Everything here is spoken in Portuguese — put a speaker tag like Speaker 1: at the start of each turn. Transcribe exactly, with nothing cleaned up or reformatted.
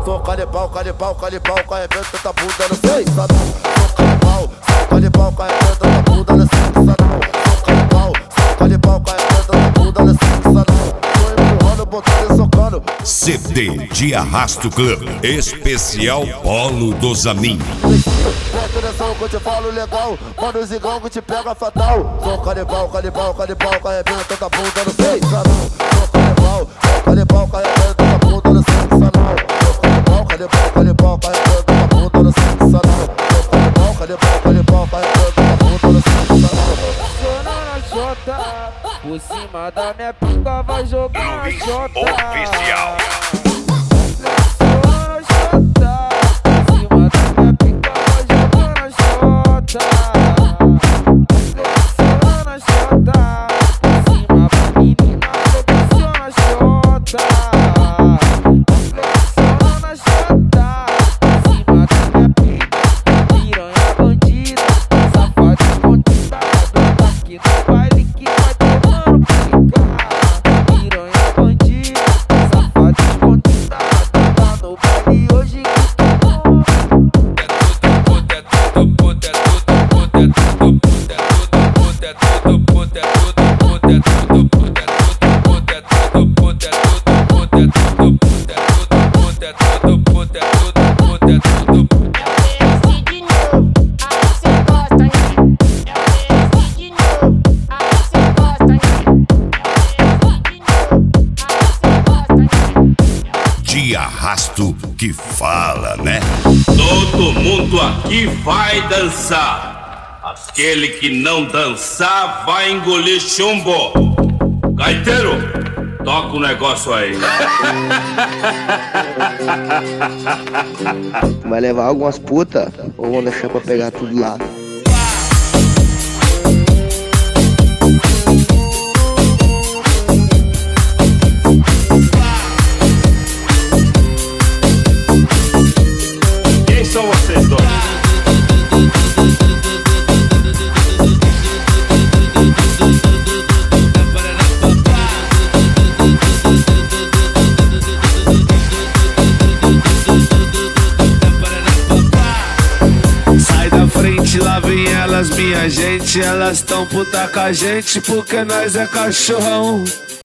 Speaker 1: Soca de pau, ca de pau, ca de pau, carregando tua bunda no sexadão. Soca de pau, soca de pau, carregando tua bunda no sexadão. Soca de pau, soca de pau, carregando tua bunda no sexadão. Tô empurrando, botando e socando.
Speaker 2: C D de Arrasto Club, especial Polo dos Amigos.
Speaker 1: Presta atenção que eu te falo legal, mano, o zigão que te pega fatal. Soca de pau, ca de pau, ca de pau, carregando tua bunda no sexadão. Soca de pau, soca de pau, carregando tua bunda no sexadão. Soca de pau, ca de pau, ca de pau, carregando tua bunda no sexadão. Soca de pau, ca de pau, ca de pau, carregando tua bunda no sexadão.
Speaker 3: Sonando a chota, por cima da minha pinga vai jogar a chota.
Speaker 2: Oficial. De Arrasto que fala, né?
Speaker 4: Todo mundo aqui vai dançar. Aquele que não dançar vai engolir chumbo. Gaiteiro, toca o negócio aí.
Speaker 5: Vai levar algumas putas ou vão deixar pra pegar tudo lá?
Speaker 4: Quem são vocês dois?
Speaker 6: Sai da frente, lá vem elas, minha gente. Elas tão puta com a gente porque nós é cachorrão.